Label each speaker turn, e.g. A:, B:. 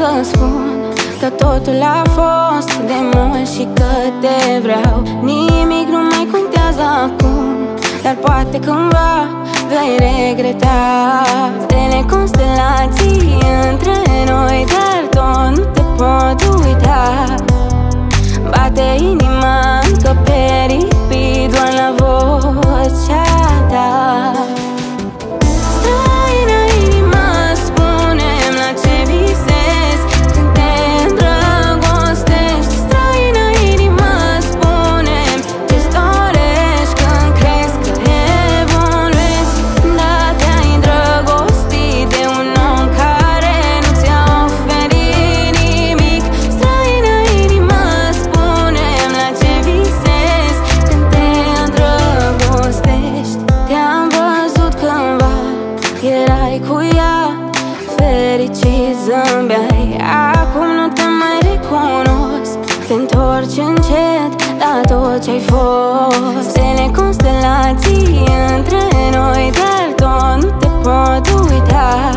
A: să spun că totul a fost de mult și că te vreau. Nimic nu mai contează acum, dar poate cândva vei regreta. Stele, constelații între noi, dar tot nu te pot uita. Bate inima încă pe repeat, doar la vocea ta. Străină inima, spune-mi la ce visezi când te îndrăgostești. Străină inima, spune-mi ce-ți dorești când crezi că evoluezi. Da, te-ai îndrăgostit de un om care nu ți-a oferit nimic. Străină inima, spune-mi la ce visezi când te îndrăgostești. Te-am văzut cândva, erai cu ea, fericit zâmbeai. Acum nu te mai recunosc, te întorci încet la tot ce-ai fost. Stele, constelații între noi, dar tot nu te pot uita.